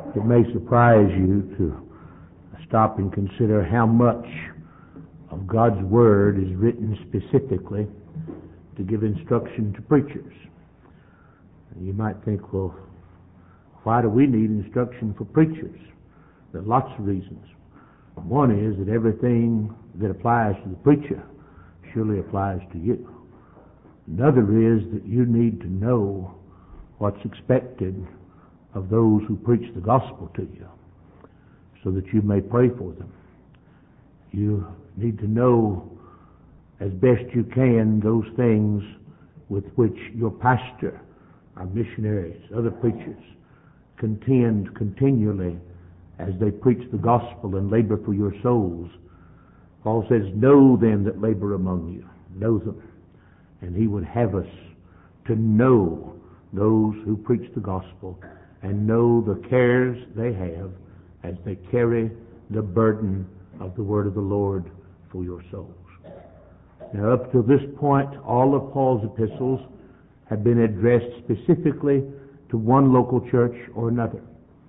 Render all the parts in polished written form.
It may surprise you to stop and consider how much of God's Word is written specifically to give instruction to preachers. You might think, well, why do we need instruction for preachers? There are lots of reasons. One is that everything that applies to the preacher surely applies to you. Another is that you need to know what's expected of those who preach the gospel to you so that you may pray for them. You need to know as best you can those things with which your pastor, our missionaries, other preachers contend continually as they preach the gospel and labor for your souls. Paul says, know them that labor among you. Know them. And he would have us to know those who preach the gospel and know the cares they have as they carry the burden of the word of the Lord for your souls. Now, up to this point, all of Paul's epistles have been addressed specifically to one local church or another.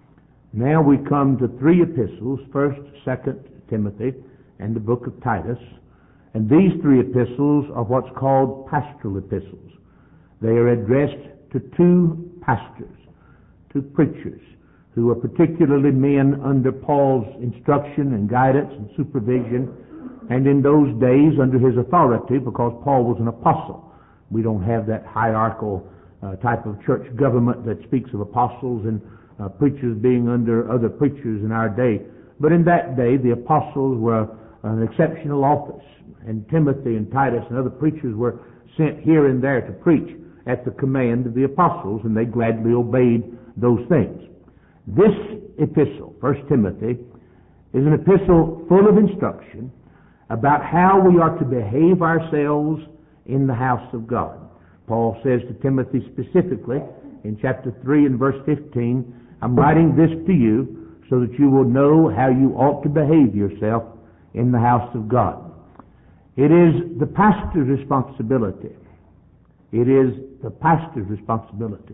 Now we come to three epistles, 1st, 2nd Timothy, and the book of Titus. And these three epistles are what's called pastoral epistles. They are addressed to two pastors, two preachers, who are particularly men under Paul's instruction and guidance and supervision, and in those days under his authority, because Paul was an apostle. We don't have that hierarchical type of church government that speaks of apostles and preachers being under other preachers in our day. But in that day, the apostles were an exceptional office, and Timothy and Titus and other preachers were sent here and there to preach at the command of the apostles, and they gladly obeyed those things. This epistle, 1 Timothy, is an epistle full of instruction about how we are to behave ourselves in the house of God. Paul says to Timothy specifically in chapter 3 and verse 15, I'm writing this to you so that you will know how you ought to behave yourself in the house of God. It is the pastor's responsibility. It is the pastor's responsibility.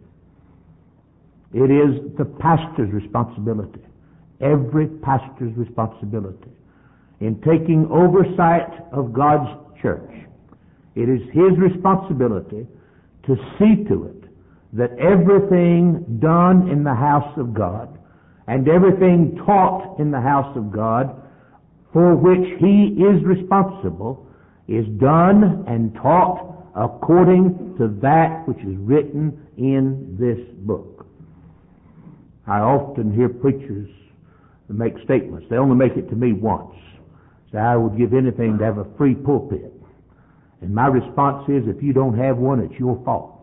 It is the pastor's responsibility. Every pastor's responsibility in taking oversight of God's church. It is his responsibility to see to it that everything done in the house of God and everything taught in the house of God for which he is responsible is done and taught according to that which is written in this book. I often hear preachers make statements. They only make it to me once. Say, I would give anything to have a free pulpit. And my response is, if you don't have one, it's your fault.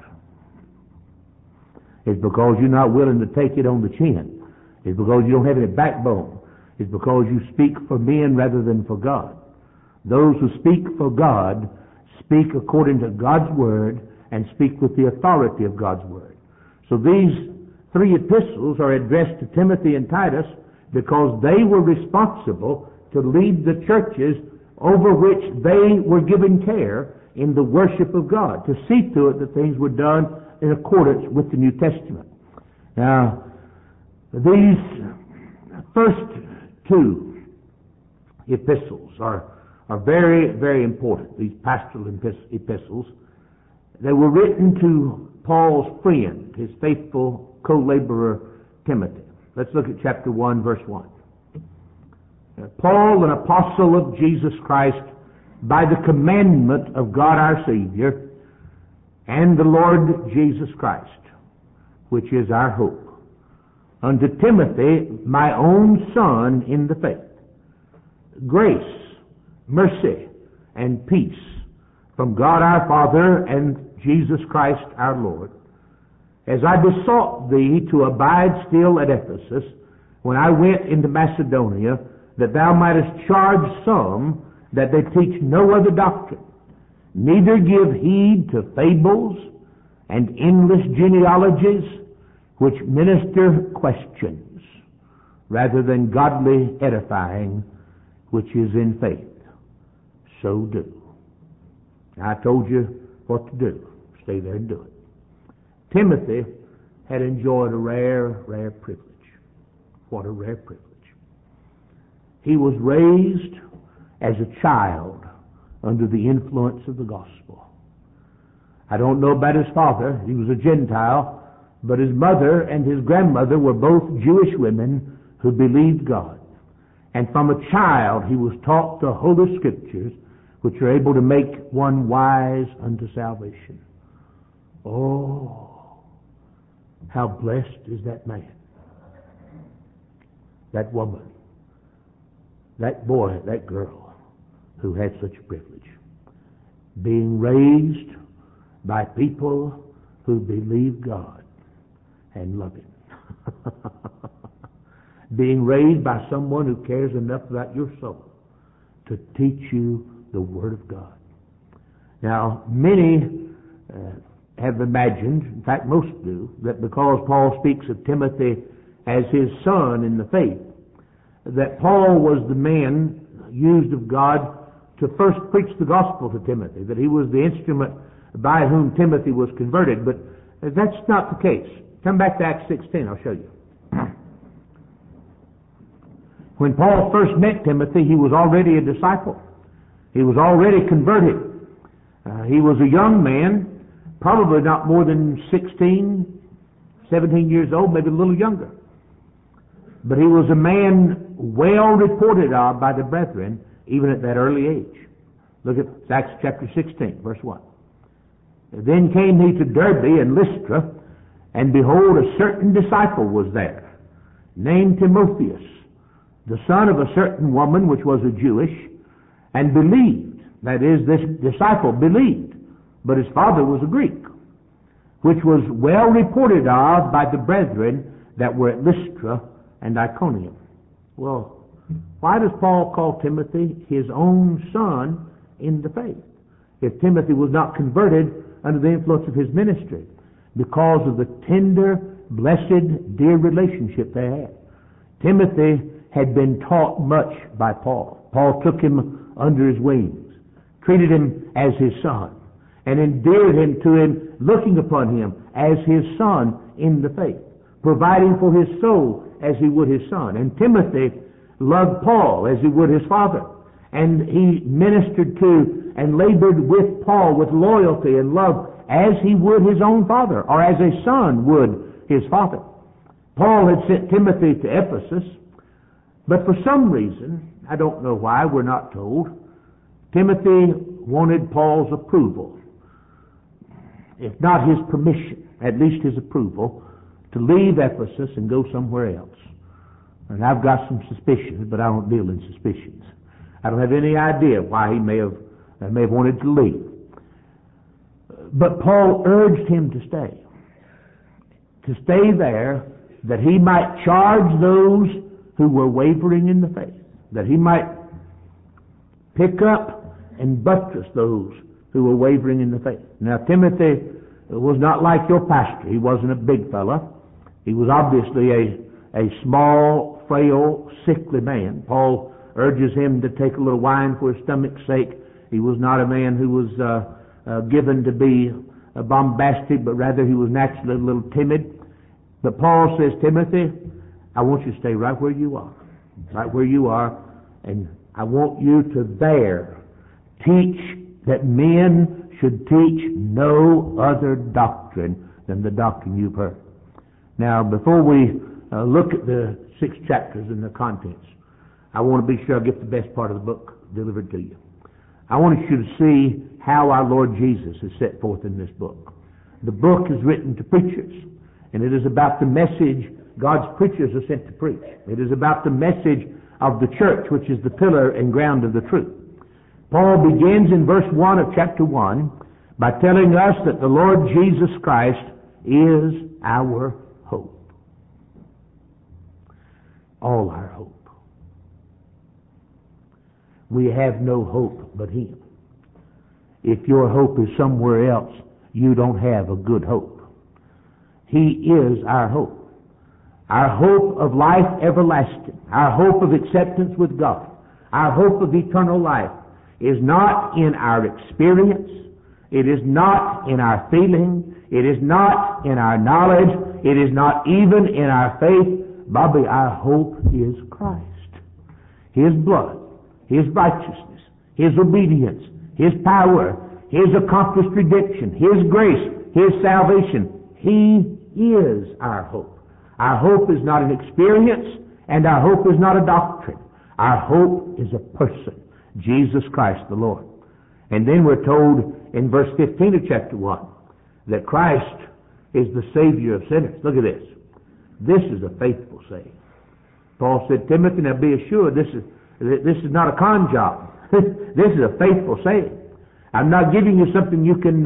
It's because you're not willing to take it on the chin. It's because you don't have any backbone. It's because you speak for men rather than for God. Those who speak for God speak according to God's Word and speak with the authority of God's Word. So these three epistles are addressed to Timothy and Titus because they were responsible to lead the churches over which they were given care in the worship of God, to see to it that things were done in accordance with the New Testament. Now, these first two epistles are very, very important, these pastoral epistles. They were written to Paul's friend, his faithful co-laborer Timothy. Let's look at chapter 1, verse 1. Paul, an apostle of Jesus Christ, by the commandment of God our Savior, and the Lord Jesus Christ, which is our hope, unto Timothy, my own son in the faith, grace, mercy, and peace from God our Father and Jesus Christ our Lord, as I besought thee to abide still at Ephesus when I went into Macedonia, that thou mightest charge some that they teach no other doctrine, neither give heed to fables and endless genealogies which minister questions, rather than godly edifying, which is in faith. So do. I told you what to do. Stay there and do it. Timothy had enjoyed a rare privilege. What a rare privilege. He was raised as a child under the influence of the gospel. I don't know about his father. He was a Gentile, but his mother and his grandmother were both Jewish women who believed God. And from a child he was taught the Holy Scriptures, which are able to make one wise unto salvation. Oh, how blessed is that man, that woman, that boy, that girl who had such a privilege. Being raised by people who believe God and love Him. Being raised by someone who cares enough about your soul to teach you the Word of God. Now, many have imagined, in fact most do, that because Paul speaks of Timothy as his son in the faith, that Paul was the man used of God to first preach the gospel to Timothy, that he was the instrument by whom Timothy was converted. But that's not the case. Come back to Acts 16, I'll show you. When Paul first met Timothy, he was already a disciple. He was already converted. He was a young man, probably not more than 16, 17 years old, maybe a little younger. But he was a man well reported of by the brethren, even at that early age. Look at Acts chapter 16, verse 1. Then came he to Derbe and Lystra, and behold, a certain disciple was there, named Timotheus, the son of a certain woman which was a Jewish, and believed. That is, this disciple believed, but his father was a Greek, which was well reported of by the brethren that were at Lystra and Iconium. Well, why does Paul call Timothy his own son in the faith, if Timothy was not converted under the influence of his ministry? Because of the tender, blessed, dear relationship they had. Timothy had been taught much by Paul. Paul took him under his wings, treated him as his son, and endeared him to him, looking upon him as his son in the faith, providing for his soul as he would his son. And Timothy loved Paul as he would his father. And he ministered to and labored with Paul with loyalty and love as he would his own father, or as a son would his father. Paul had sent Timothy to Ephesus, but for some reason, I don't know why, we're not told, Timothy wanted Paul's approval, if not his permission, at least his approval, to leave Ephesus and go somewhere else. And I've got some suspicions, but I don't deal in suspicions. I don't have any idea why he may have wanted to leave. But Paul urged him to stay there, that he might charge those who were wavering in the faith, that he might pick up and buttress those who were wavering in the faith. Now, Timothy was not like your pastor. He wasn't a big fella. He was obviously a small, frail, sickly man. Paul urges him to take a little wine for his stomach's sake. He was not a man who was given to be bombastic, but rather he was naturally a little timid. But Paul says, Timothy, I want you to stay right where you are, and I want you to there teach that men should teach no other doctrine than the doctrine you've heard. Now, before we look at the 6 chapters and the contents, I want to be sure I get the best part of the book delivered to you. I want you to see how our Lord Jesus is set forth in this book. The book is written to preachers, and it is about the message God's preachers are sent to preach. It is about the message of the church, which is the pillar and ground of the truth. Paul begins in verse 1 of chapter 1 by telling us that the Lord Jesus Christ is our hope. All our hope. We have no hope but Him. If your hope is somewhere else, you don't have a good hope. He is our hope. Our hope of life everlasting. Our hope of acceptance with God. Our hope of eternal life is not in our experience. It is not in our feeling. It is not in our knowledge. It is not even in our faith, Bobby, our hope is Christ. His blood, His righteousness, His obedience, His power, His accomplished redemption, His grace, His salvation. He is our hope. Our hope is not an experience, and our hope is not a doctrine. Our hope is a person, Jesus Christ the Lord. And then we're told in verse 15 of chapter 1 that Christ is the Savior of sinners. Look at this. This is a faithful saying. Paul said, Timothy, now be assured, this is not a con job. This is a faithful saying. I'm not giving you something you can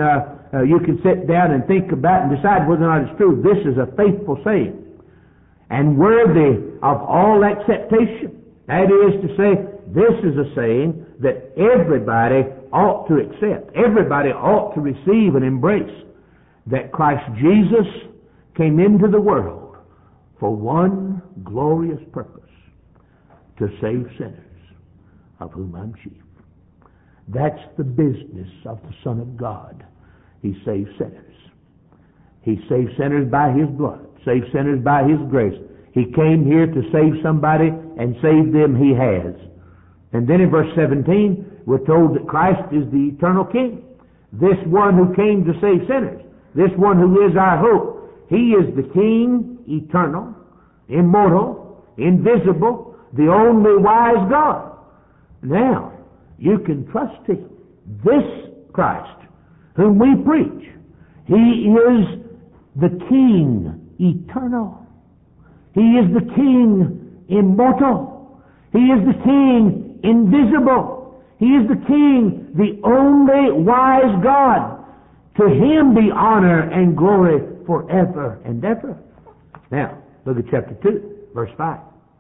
sit down and think about and decide whether or not it's true. This is a faithful saying and worthy of all acceptation. That is to say, this is a saying that everybody ought to accept. Everybody ought to receive and embrace, that Christ Jesus came into the world for one glorious purpose, to save sinners, of whom I'm chief. That's the business of the Son of God. He saves sinners. He saves sinners by His blood, saves sinners by His grace. He came here to save somebody, and save them He has. And then in verse 17, we're told that Christ is the eternal King. This one who came to save sinners, this one who is our hope, He is the King, eternal, immortal, invisible, the only wise God. Now, you can trust Him. This Christ, whom we preach, He is the King, eternal. He is the King, immortal. He is the King, invisible. He is the King, the only wise God. To Him be honor and glory forever and ever. Now, look at chapter 2, verse 5.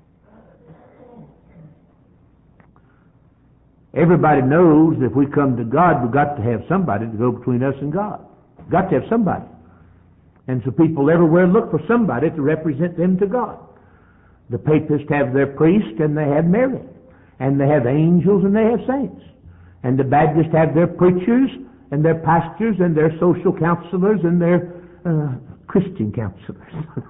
Everybody knows that if we come to God, we've got to have somebody to go between us and God. We've got to have somebody. And so people everywhere look for somebody to represent them to God. The papists have their priest, and they have Mary. And they have angels, and they have saints. And the Baptists have their preachers, and their pastors, and their social counselors, and their Christian counselors.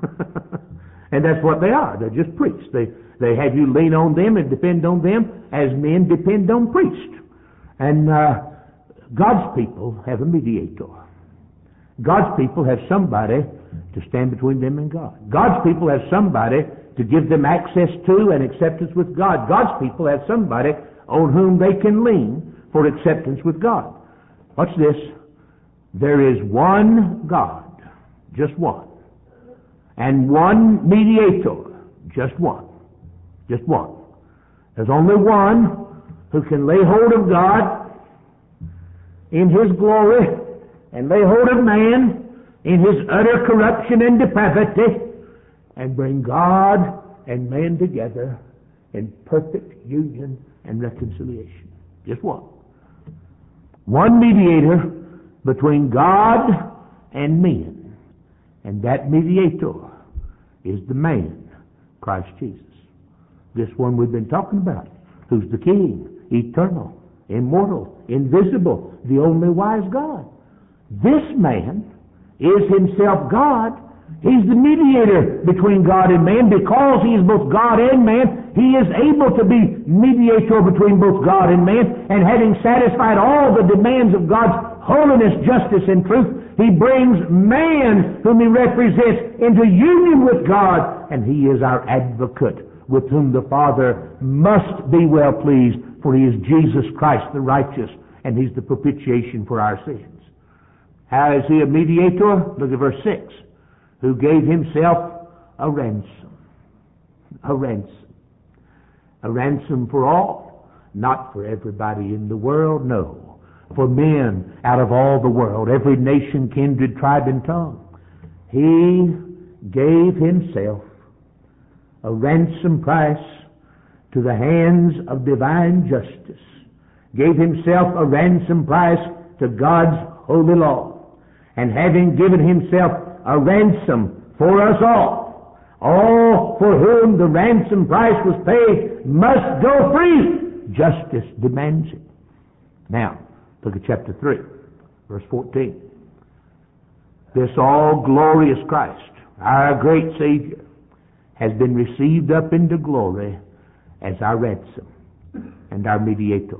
And that's what they are. They're just priests. They have you lean on them and depend on them as men depend on priests. And God's people have a mediator. God's people have somebody to stand between them and God. God's people have somebody to give them access to and acceptance with God. God's people have somebody on whom they can lean for acceptance with God. Watch this. There is one God, just one. And one mediator, just one. Just one. There's only one who can lay hold of God in His glory and lay hold of man in his utter corruption and depravity and bring God and man together in perfect union and reconciliation. Just one. One mediator between God and men. And that mediator is the man, Christ Jesus. This one we've been talking about, who's the King, eternal, immortal, invisible, the only wise God. This man is himself God. He's the mediator between God and man. Because he is both God and man, he is able to be mediator between both God and man. And having satisfied all the demands of God's holiness, justice, and truth, he brings man, whom he represents, into union with God. And he is our advocate, with whom the Father must be well pleased, for he is Jesus Christ the righteous, and he's the propitiation for our sins. How is he a mediator? Look at verse 6. Who gave himself a ransom. A ransom. A ransom for all. Not for everybody in the world, no. For men out of all the world, every nation, kindred, tribe, and tongue. He gave himself a ransom price to the hands of divine justice. Gave himself a ransom price to God's holy law. And having given himself a ransom for us all for whom the ransom price was paid must go free. Justice demands it. Now, look at chapter 3, verse 14. This all-glorious Christ, our great Savior, has been received up into glory as our ransom and our mediator.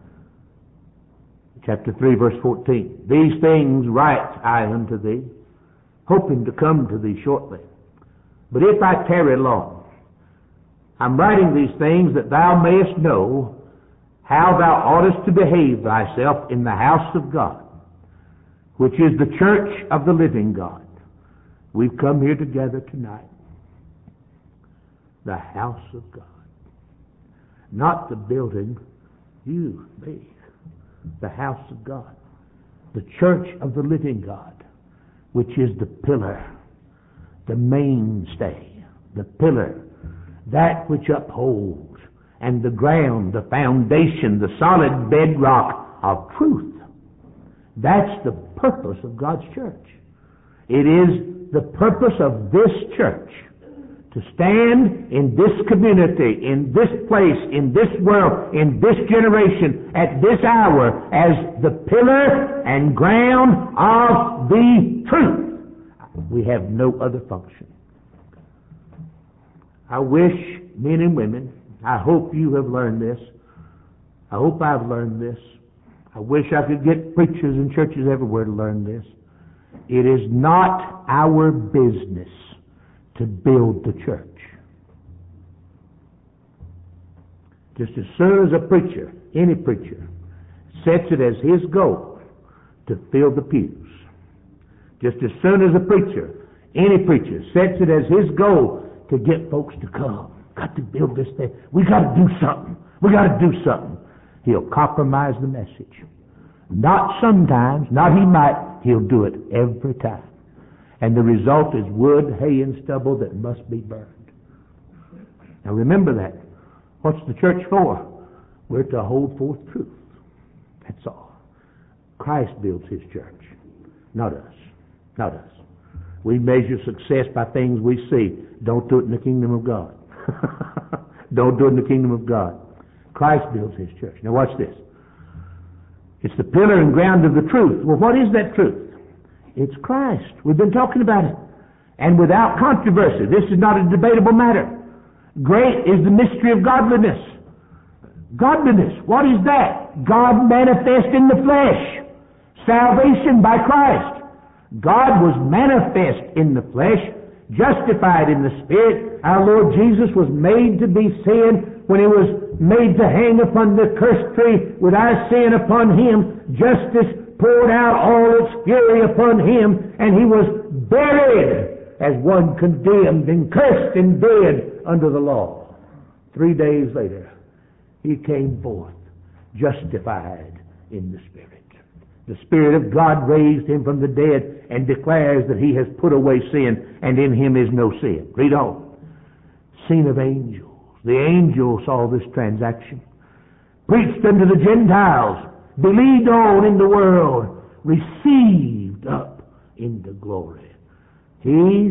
Chapter 3, verse 14. These things write I unto thee, hoping to come to thee shortly. But if I tarry long, I'm writing these things that thou mayest know how thou oughtest to behave thyself in the house of God, which is the church of the living God. We've come here together tonight. The house of God. Not the building, you, me. The house of God. The church of the living God, which is the pillar, the mainstay, the pillar, that which upholds, and the ground, the foundation, the solid bedrock of truth. That's the purpose of God's church. It is the purpose of this church to stand in this community, in this place, in this world, in this generation, at this hour, as the pillar and ground of the truth. We have no other function. I wish men and women, I hope you have learned this. I hope I've learned this. I wish I could get preachers in churches everywhere to learn this. It is not our business to build the church. Just as soon as a preacher, any preacher, sets it as his goal to fill the pews, just as soon as a preacher, any preacher, sets it as his goal to get folks to come, got to build this thing, we got to do something, he'll compromise the message. Not sometimes, not he might, he'll do it every time. And the result is wood, hay, and stubble that must be burned. Now remember that. What's the church for? We're to hold forth truth. That's all. Christ builds his church, not us. Not us. We measure success by things we see. Don't do it in the kingdom of God. Don't do it in the kingdom of God. Christ builds his church. Now watch this. It's the pillar and ground of the truth. Well, what is that truth? It's Christ. We've been talking about it. And without controversy, this is not a debatable matter. Great is the mystery of godliness. Godliness, what is that? God manifest in the flesh. Salvation by Christ. God was manifest in the flesh, justified in the Spirit. Our Lord Jesus was made to be sin when he was made to hang upon the cursed tree with our sin upon him. Justice poured out all its fury upon him, and he was buried as one condemned and cursed and dead under the law. 3 days later, he came forth justified in the Spirit. The Spirit of God raised him from the dead and declares that he has put away sin, and in him is no sin. Read on. Seen of angels. The angels saw this transaction. Preached unto the Gentiles. Believed on in the world. Received up into glory. He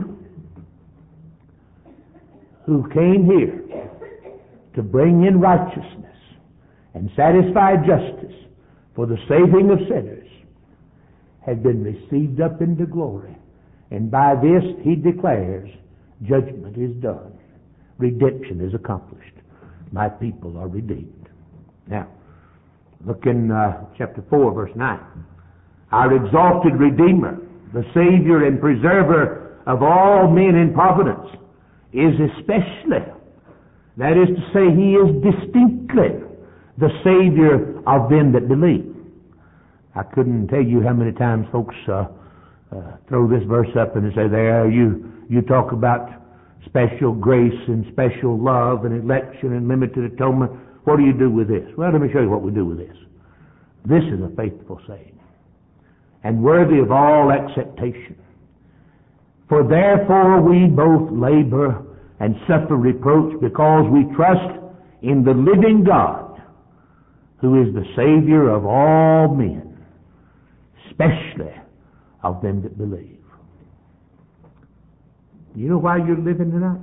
who came here to bring in righteousness and satisfy justice for the saving of sinners had been received up into glory. And by this he declares, judgment is done. Redemption is accomplished. My people are redeemed. Now, look in chapter 4, verse 9. Our exalted Redeemer, the Savior and Preserver of all men in providence, is especially, that is to say, he is distinctly the Savior of them that believe. I couldn't tell you how many times folks throw this verse up and they say, there, you talk about special grace and special love and election and limited atonement. What do you do with this? Well, let me show you what we do with this. This is a faithful saying and worthy of all acceptation. For therefore we both labor and suffer reproach because we trust in the living God, who is the Savior of all men, especially of them that believe. You know why you're living tonight?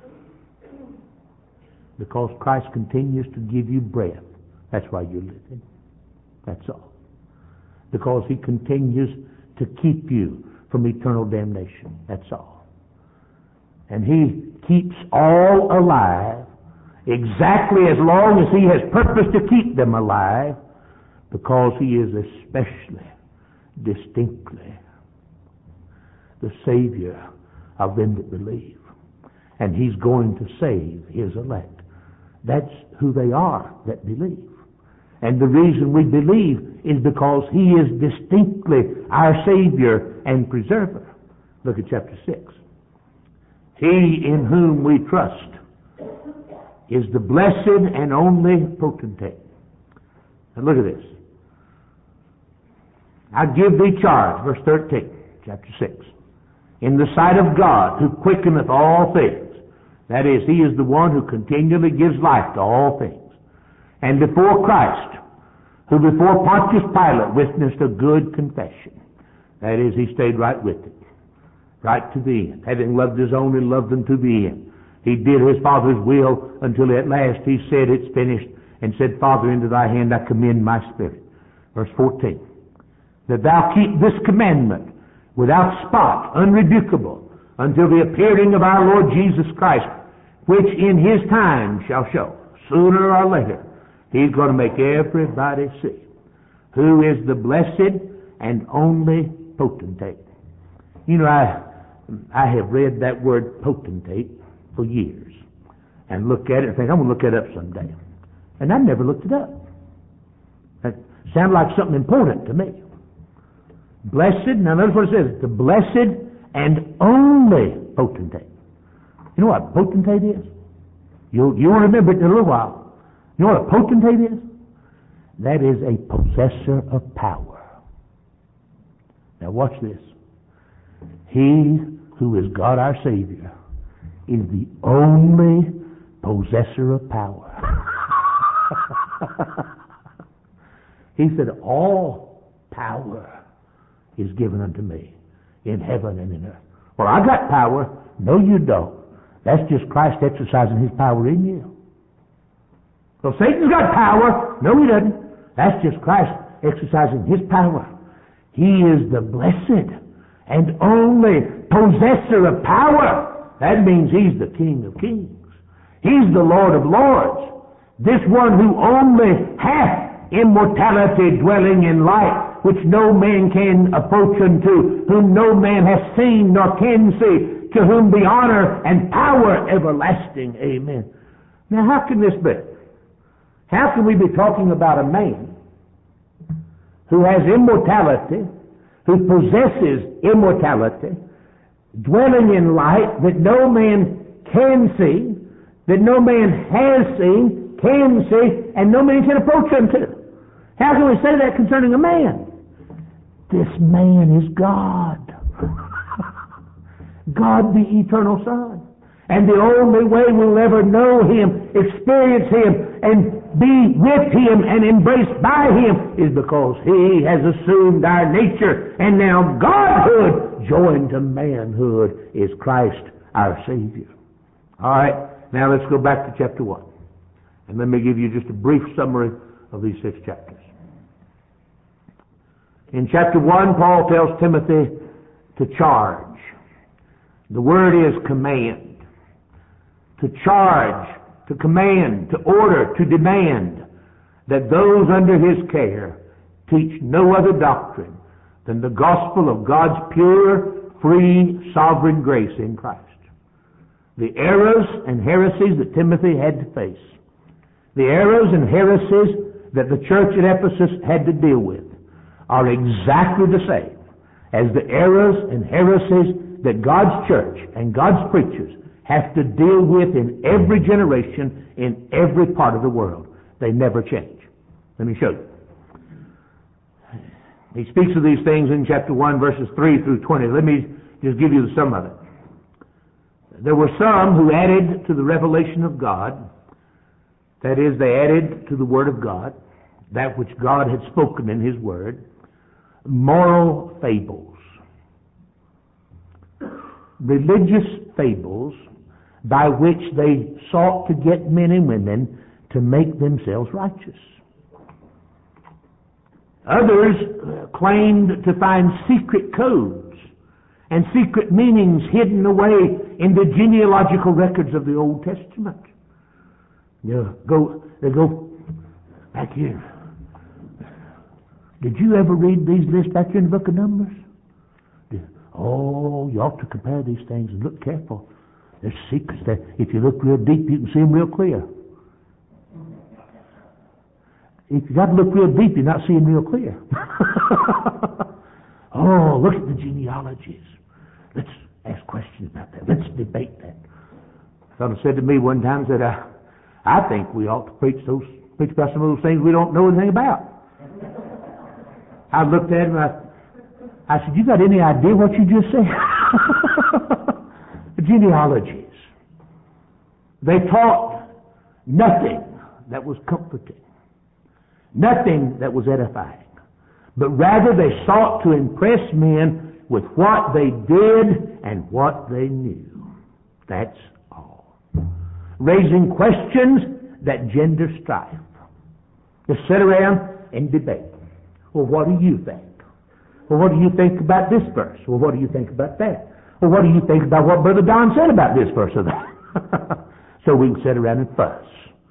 Because Christ continues to give you breath. That's why you're living. That's all. Because he continues to keep you from eternal damnation. That's all. And He keeps all alive exactly as long as He has purposed to keep them alive, because He is especially, distinctly the Savior of them that believe. And He's going to save His elect. That's who they are that believe. And the reason we believe is because He is distinctly our Savior and Preserver. Look at chapter 6. He in whom we trust is the blessed and only potentate. And look at this. I give thee charge, verse 13, chapter 6. In the sight of God, who quickeneth all things. That is, He is the one who continually gives life to all things. And before Christ, who before Pontius Pilate witnessed a good confession. That is, He stayed right with it. Right to the end. Having loved His own and loved them to the end. He did His Father's will until at last He said, it's finished, and said, Father, into Thy hand I commend my spirit. Verse 14. That Thou keep this commandment without spot, unrebukable, until the appearing of our Lord Jesus Christ, which in His time shall show, sooner or later, He's going to make everybody see who is the blessed and only potentate. You know, I have read that word potentate for years and look at it and think, I'm going to look it up someday. And I never looked it up. That sounded like something important to me. Blessed, now notice what it says, the blessed and only potentate. You know what potentate is? You'll remember it in a little while. You know what a potentate is? That is a possessor of power. Now watch this. He who is God our Savior is the only possessor of power. He said, all power is given unto me in heaven and in earth. Well, I got power. No, you don't. That's just Christ exercising His power in you. So Satan's got power. No, he doesn't. That's just Christ exercising His power. He is the blessed and only possessor of power. That means He's the King of kings. He's the Lord of lords. This one who only hath immortality dwelling in light, which no man can approach unto, whom no man hath seen nor can see, to whom be honor and power everlasting. Amen. Now how can this be? How can we be talking about a man who has immortality, who possesses immortality, dwelling in light that no man can see, that no man has seen, can see, and no man can approach unto? How can we say that concerning a man? This man is God. God the eternal Son. And the only way we'll ever know Him, experience Him, and be with Him and embraced by Him is because He has assumed our nature, and now Godhood joined to manhood is Christ our Savior. All right, now let's go back to chapter 1. And let me give you just a brief summary of these 6 chapters. In chapter 1, Paul tells Timothy to charge. The word is command. To charge, to command, to order, to demand that those under his care teach no other doctrine than the gospel of God's pure, free, sovereign grace in Christ. The errors and heresies that Timothy had to face, the errors and heresies that the church at Ephesus had to deal with, are exactly the same as the errors and heresies that God's church and God's preachers have to deal with in every generation, in every part of the world. They never change. Let me show you. He speaks of these things in chapter 1, verses 3 through 20. Let me just give you the sum of it. There were some who added to the revelation of God, that is, they added to the Word of God, that which God had spoken in His Word, moral fables, religious fables by which they sought to get men and women to make themselves righteous. Others claimed to find secret codes and secret meanings hidden away in the genealogical records of the Old Testament. They go back here. Did you ever read these lists back here in the book of Numbers? Oh, you ought to compare these things and look careful. There's secrets that if you look real deep, you can see them real clear. If you got to look real deep, you're not seeing real clear. Oh, look at the genealogies. Let's ask questions about that. Let's debate that. A fellow said to me one time, said, I think we ought to preach about some of those things we don't know anything about. I looked at him, I said, you got any idea what you just said? The genealogies. They taught nothing that was comforting, nothing that was edifying, but rather they sought to impress men with what they did and what they knew. That's all. Raising questions that gender strife. Just sit around and debate. Well, what do you think? Well, what do you think about this verse? Well, what do you think about that? Well, what do you think about what Brother Don said about this verse or that? So we can sit around and fuss,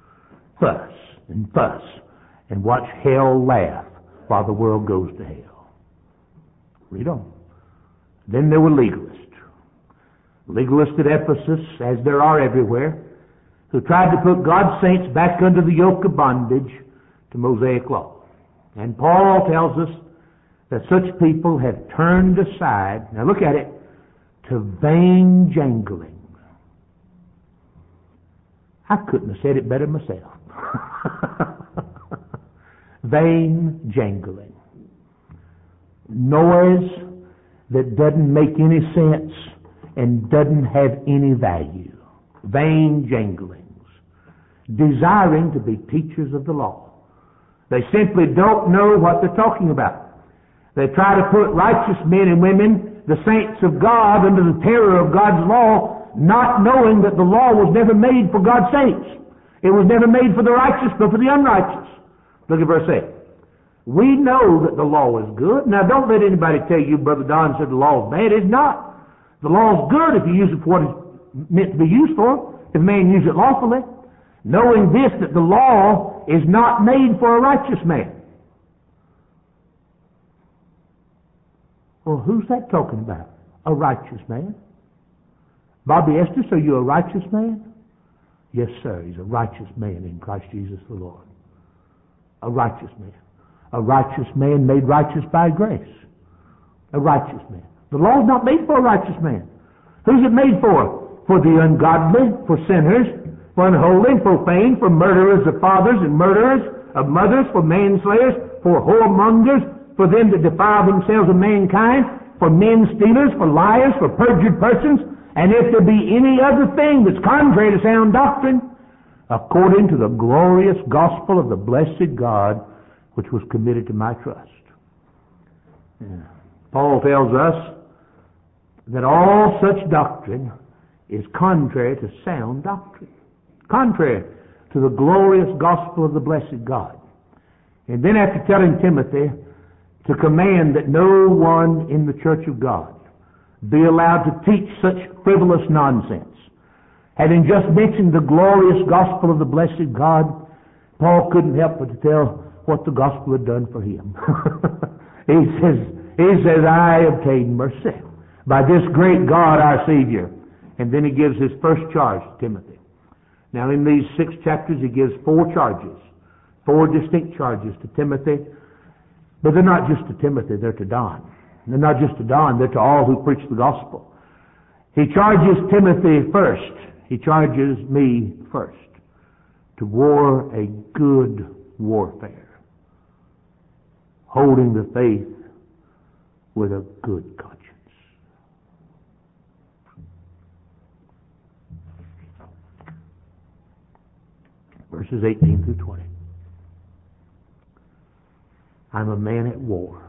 and watch hell laugh while the world goes to hell. Read on. Then there were legalists. Legalists at Ephesus, as there are everywhere, who tried to put God's saints back under the yoke of bondage to Mosaic law. And Paul tells us that such people have turned aside, now look at it, to vain jangling. I couldn't have said it better myself. Vain jangling. Noise that doesn't make any sense and doesn't have any value. Vain janglings. Desiring to be teachers of the law. They simply don't know what they're talking about. They try to put righteous men and women, the saints of God, under the terror of God's law, not knowing that the law was never made for God's saints. It was never made for the righteous, but for the unrighteous. Look at verse 8. We know that the law is good. Now, don't let anybody tell you, Brother Don said the law is bad. It's not. The law is good if you use it for what it's meant to be used for, if a man use it lawfully. Knowing this, that the law is not made for a righteous man. Well, who's that talking about? A righteous man. Bobby Estes, are you a righteous man? Yes, sir. He's a righteous man in Christ Jesus the Lord. A righteous man. A righteous man made righteous by grace. A righteous man. The law is not made for a righteous man. Who's it made for? For the ungodly, for sinners, for unholy, profane, for murderers of fathers and murderers of mothers, for manslayers, for whoremongers, for them that defile themselves of mankind, for men stealers, for liars, for perjured persons, and if there be any other thing that's contrary to sound doctrine, according to the glorious gospel of the blessed God, which was committed to my trust. Yeah. Paul tells us that all such doctrine is contrary to sound doctrine. Contrary to the glorious gospel of the blessed God. And then after telling Timothy to command that no one in the church of God be allowed to teach such frivolous nonsense, having just mentioned the glorious gospel of the blessed God, Paul couldn't help but to tell what the gospel had done for him. He says, I obtained mercy by this great God our Savior. And then he gives his first charge to Timothy. Now in these 6 chapters he gives 4 charges, 4 distinct charges to Timothy. But they're not just to Timothy, they're to Don. They're not just to Don, they're to all who preach the gospel. He charges Timothy first. He charges me first to war a good warfare, holding the faith with a good conscience. Verses 18 through 20. I'm a man at war.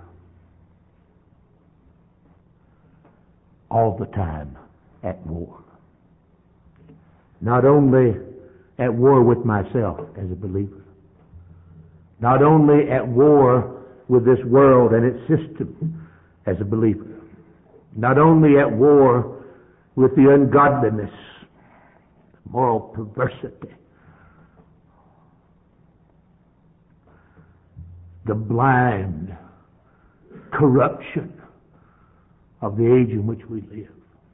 All the time at war. Not only at war with myself as a believer. Not only at war with this world and its system as a believer. not only at war with the ungodliness, moral perversity, the blind corruption of the age in which we live.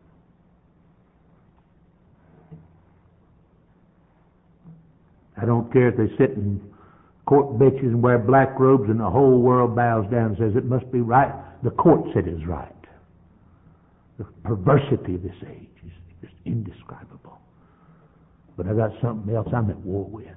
I don't care if they sit in court benches and wear black robes and the whole world bows down and says it must be right. The court said it is right. The perversity of this age is just indescribable. But I got something else I'm at war with.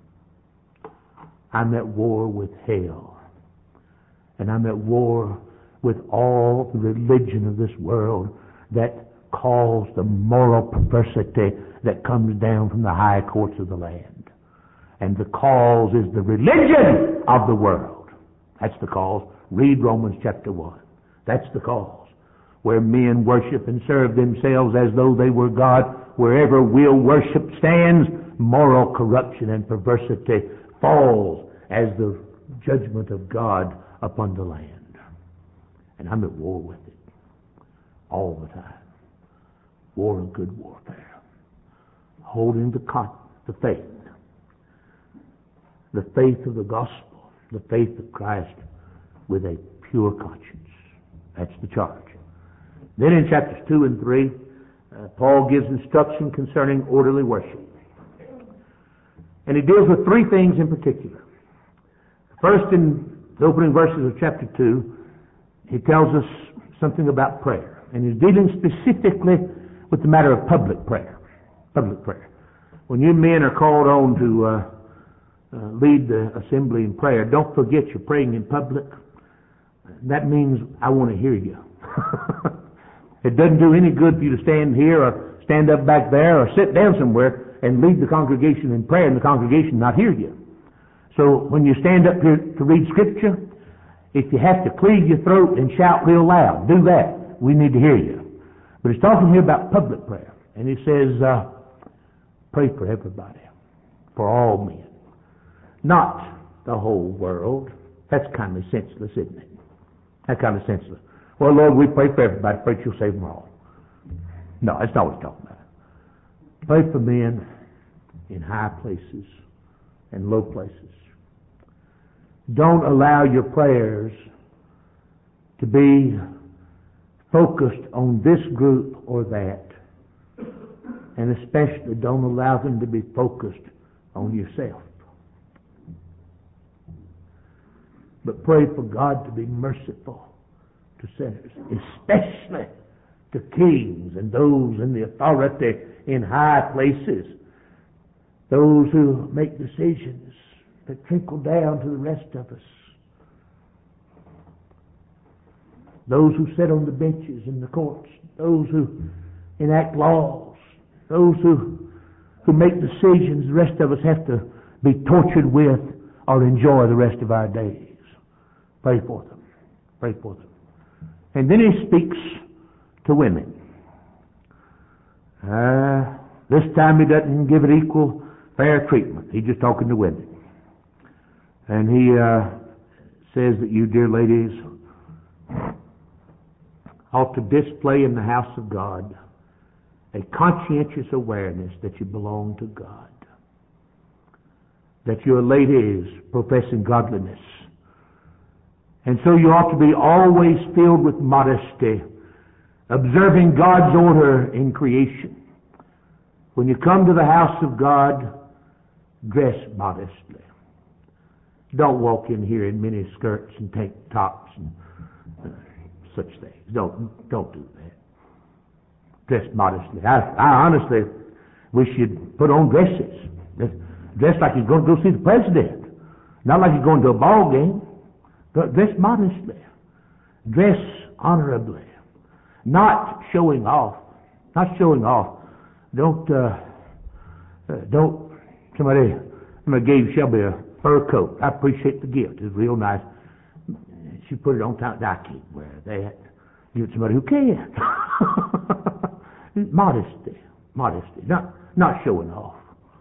I'm at war with hell. And I'm at war with all the religion of this world that calls the moral perversity that comes down from the high courts of the land. And the cause is the religion of the world. That's the cause. Read Romans chapter 1. That's the cause. Where men worship and serve themselves as though they were God. Wherever will worship stands, moral corruption and perversity falls as the judgment of God upon the land. And I'm at war with it all the time. War of good warfare. Holding the faith. The faith of the gospel, the faith of Christ with a pure conscience. That's the charge. Then in chapters 2 and 3, Paul gives instruction concerning orderly worship. And he deals with three things in particular. First, in the opening verses of chapter 2, he tells us something about prayer. And he's dealing specifically with the matter of public prayer. Public prayer. When you men are called on to lead the assembly in prayer, don't forget you're praying in public. That means I want to hear you. It doesn't do any good for you to stand here or stand up back there or sit down somewhere and lead the congregation in prayer and the congregation not hear you. So when you stand up here to read Scripture, if you have to clear your throat and shout real loud, do that. We need to hear you. But he's talking here about public prayer. And he says, pray for everybody, for all men. Not the whole world. That's kind of senseless, isn't it? That's kind of senseless. Well, Lord, we pray for everybody. Pray you'll save them all. No, that's not what he's talking about. Pray for men in high places and low places. Don't allow your prayers to be focused on this group or that. And especially don't allow them to be focused on yourself. But pray for God to be merciful to sinners, especially to kings and those in the authority in high places, those who make decisions that trickle down to the rest of us, those who sit on the benches in the courts, those who enact laws, those who make decisions the rest of us have to be tortured with or enjoy the rest of our days. Pray for them. Pray for them. And then he speaks to women. This time he doesn't give it equal fair treatment. He's just talking to women. And he says that you, dear ladies, ought to display in the house of God a conscientious awareness that you belong to God. That you're ladies professing godliness. And so you ought to be always filled with modesty, observing God's order in creation. When you come to the house of God, dress modestly. Don't walk in here in mini skirts and tank tops and such things. Don't do that. Dress modestly. I honestly wish you'd put on dresses. Dress like you're going to go see the president. Not like you're going to a ball game. But dress modestly. Dress honorably. Not showing off. Not showing off. Don't, somebody gave Shelby a fur coat. I appreciate the gift. It's real nice. She put it on top. I can't wear that. Give it to somebody who can. Modesty. Modesty. Not showing off.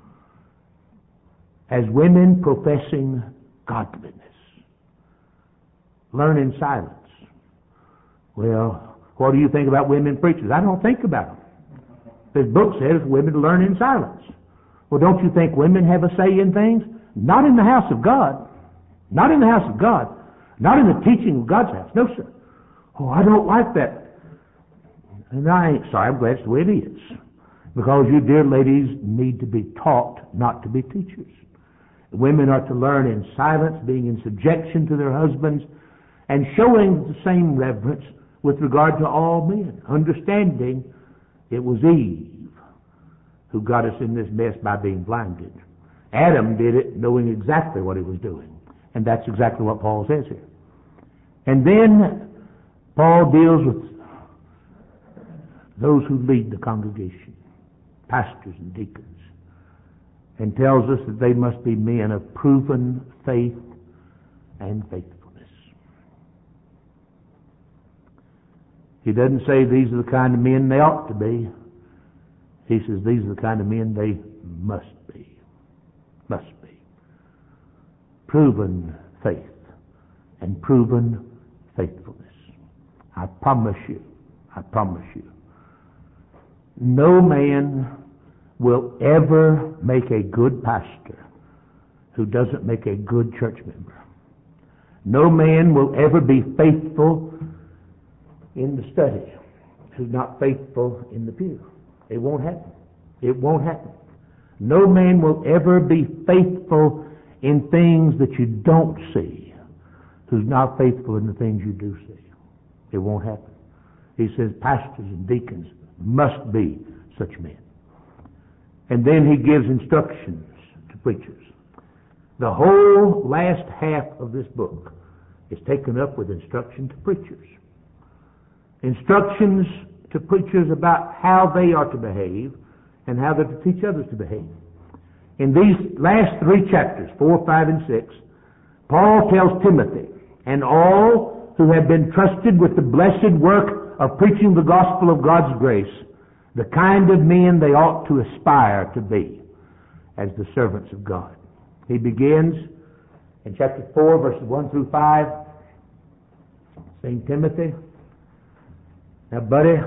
As women professing godliness. Learn in silence. Well, What do you think about women preachers? I don't think about them. This book says women learn in silence. Well, don't you think women have a say in things? Not in the house of God. Not in the house of God. Not in the teaching of God's house. No, sir. Oh, I don't like that. And I ain't sorry. I'm glad it's the way it is. Because you dear ladies need to be taught, not to be teachers. Women are to learn in silence, being in subjection to their husbands, and showing the same reverence with regard to all men, understanding it was Eve who got us in this mess by being blinded. Adam did it knowing exactly what he was doing. And that's exactly what Paul says here. And then Paul deals with those who lead the congregation, pastors and deacons, and tells us that they must be men of proven faith and faithfulness. He doesn't say these are the kind of men they ought to be. He says these are the kind of men they must be. Must be. Proven faith and proven faithfulness. I promise you, no man will ever make a good pastor who doesn't make a good church member. No man will ever be faithful in the study who's not faithful in the pew. It won't happen. It won't happen. No man will ever be faithful in things that you don't see who's not faithful in the things you do see. It won't happen. He says pastors and deacons must be such men. And then he gives instructions to preachers. The whole last half of this book is taken up with instruction to preachers. Instructions to preachers about how they are to behave and how they're to teach others to behave. In these last 3 chapters, 4, 5, and 6, Paul tells Timothy and all who have been trusted with the blessed work of preaching the gospel of God's grace the kind of men they ought to aspire to be as the servants of God. He begins in chapter 4, verses 1 through 5, saying, Timothy, now, buddy,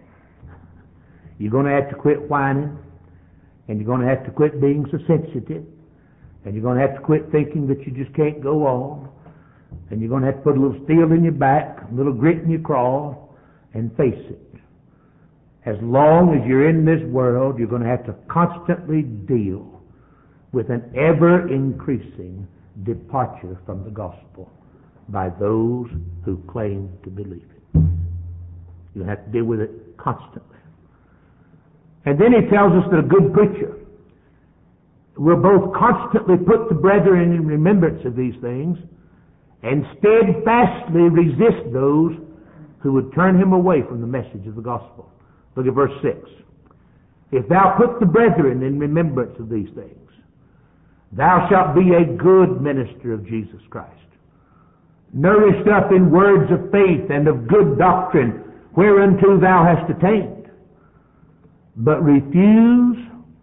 you're going to have to quit whining, and you're going to have to quit being so sensitive, and you're going to have to quit thinking that you just can't go on, and you're going to have to put a little steel in your back, a little grit in your craw, and face it. As long as you're in this world, you're going to have to constantly deal with an ever-increasing departure from the gospel by those who claim to believe it. You have to deal with it constantly. And then he tells us that a good preacher will both constantly put the brethren in remembrance of these things and steadfastly resist those who would turn him away from the message of the gospel. Look at verse 6. If thou put the brethren in remembrance of these things, thou shalt be a good minister of Jesus Christ, nourished up in words of faith and of good doctrine, whereunto thou hast attained. But refuse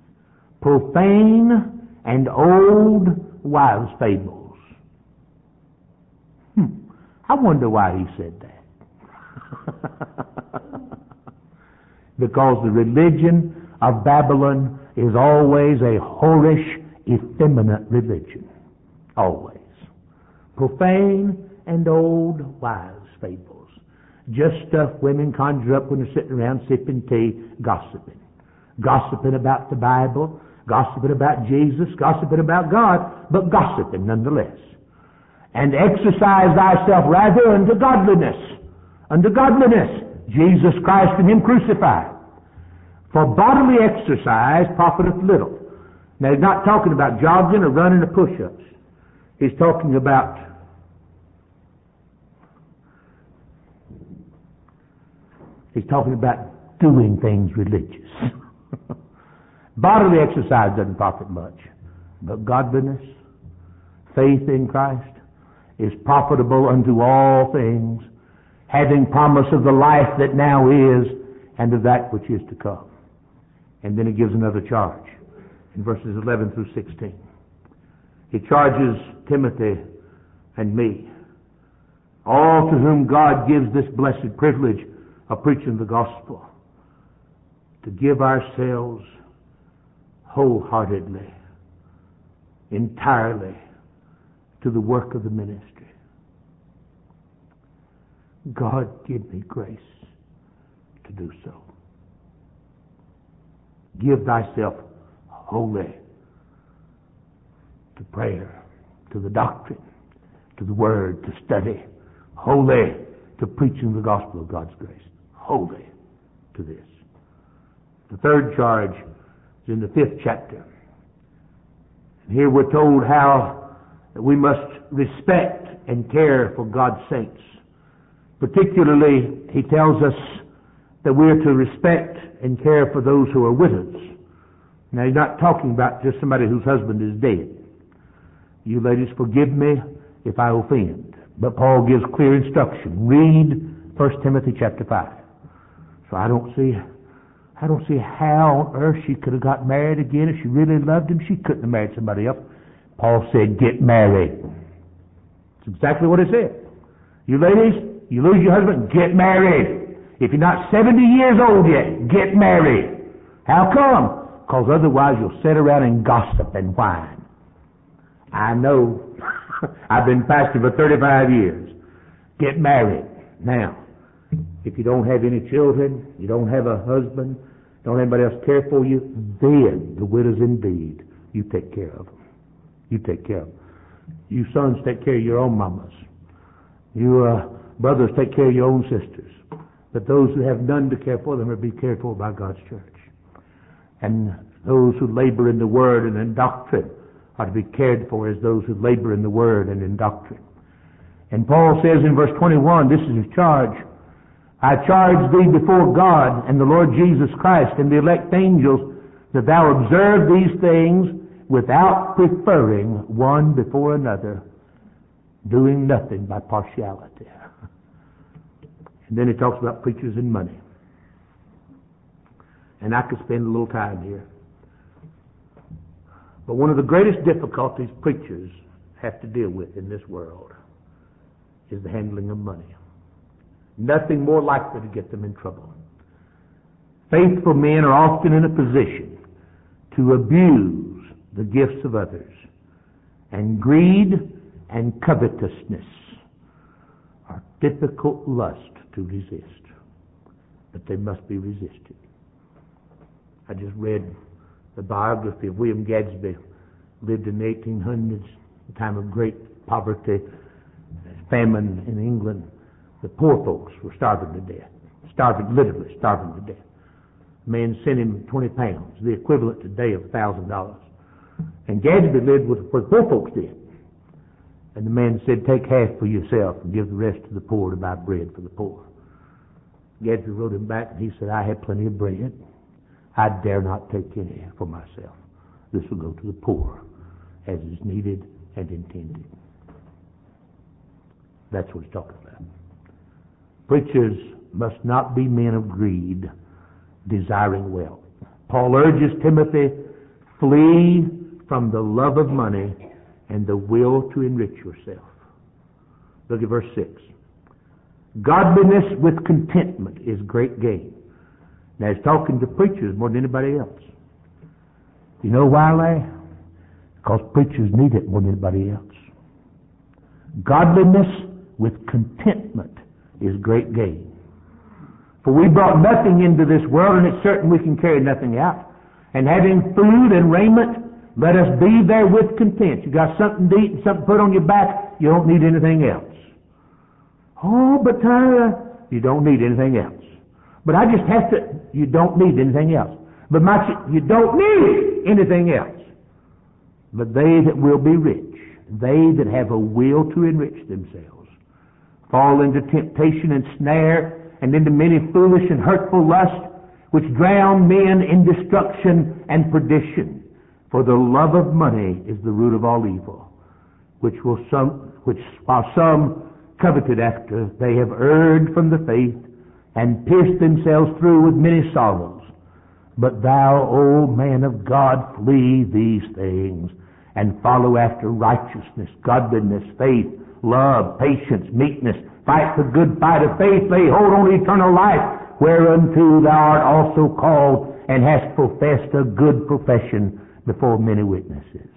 profane and old wives' fables. I wonder why he said that. Because the religion of Babylon is always a whorish, effeminate religion. Always. Profane and old wives' fables. Just stuff women conjure up when they're sitting around sipping tea, gossiping. Gossiping about the Bible, gossiping about Jesus, gossiping about God, but gossiping nonetheless. And exercise thyself rather unto godliness. Unto godliness. Jesus Christ and Him crucified. For bodily exercise profiteth little. Now he's not talking about jogging or running or push-ups. He's talking about doing things religious. Bodily exercise doesn't profit much. But godliness, faith in Christ, is profitable unto all things, having promise of the life that now is and of that which is to come. And then he gives another charge in verses 11 through 16. He charges Timothy and me, all to whom God gives this blessed privilege of preaching the gospel, to give ourselves wholeheartedly, entirely to the work of the ministry. God, give me grace to do so. Give thyself wholly to prayer, to the doctrine, to the word, to study, wholly to preaching the gospel of God's grace, wholly to this. The third charge is in the 5th chapter. And here we're told how that we must respect and care for God's saints. Particularly, he tells us that we are to respect and care for those who are widows. Now, he's not talking about just somebody whose husband is dead. You ladies, forgive me if I offend. But Paul gives clear instruction. Read 1 Timothy chapter 5. So I don't see how on earth she could have got married again. If she really loved him, she couldn't have married somebody else. Paul said, get married. That's exactly what it said. You ladies, you lose your husband, get married. If you're not 70 years old yet, get married. How come? Because otherwise you'll sit around and gossip and whine. I know. I've been pastor for 35 years. Get married. Now, if you don't have any children, you don't have a husband, don't have anybody else care for you, then the widows indeed, you take care of them. You take care of them. You sons take care of your own mamas. You brothers take care of your own sisters. But those who have none to care for them are to be cared for by God's church. And those who labor in the word and in doctrine are to be cared for as those who labor in the word and in doctrine. And Paul says in verse 21, this is his charge, I charge thee before God and the Lord Jesus Christ and the elect angels that thou observe these things without preferring one before another, doing nothing by partiality. And then he talks about preachers and money. And I could spend a little time here. But one of the greatest difficulties preachers have to deal with in this world is the handling of money. Nothing more likely to get them in trouble. Faithful men are often in a position to abuse the gifts of others. And greed and covetousness are difficult lust to resist. But they must be resisted. I just read the biography of William Gadsby. Lived in the 1800s, a time of great poverty, famine in England. The poor folks were starving to death. Literally starving to death. A man sent him 20 pounds, the equivalent today of $1,000. And Gadsby lived with what poor folks did. And the man said, take half for yourself and give the rest to the poor to buy bread for the poor. Gadsby wrote him back and he said, I have plenty of bread. I dare not take any for myself. This will go to the poor as is needed and intended. That's what he's talking about. Preachers must not be men of greed, desiring wealth. Paul urges Timothy, flee from the love of money and the will to enrich yourself. Look at verse 6. Godliness with contentment is great gain. Now he's talking to preachers more than anybody else. You know why, Larry? Because preachers need it more than anybody else. Godliness with contentment is great gain. For we brought nothing into this world, and it's certain we can carry nothing out. And having food and raiment, let us be therewith content. You got something to eat and something to put on your back, you don't need anything else. Oh, but Tyler, you don't need anything else. But I just have to, you don't need anything else. But you don't need anything else. But they that will be rich, they that have a will to enrich themselves, fall into temptation and snare, and into many foolish and hurtful lusts, which drown men in destruction and perdition. For the love of money is the root of all evil, which while some coveted after, they have erred from the faith, and pierced themselves through with many sorrows. But thou, O man of God, flee these things, and follow after righteousness, godliness, faith, love, patience, meekness. Fight the good fight of faith. Lay hold on eternal life, whereunto thou art also called, and hast professed a good profession before many witnesses.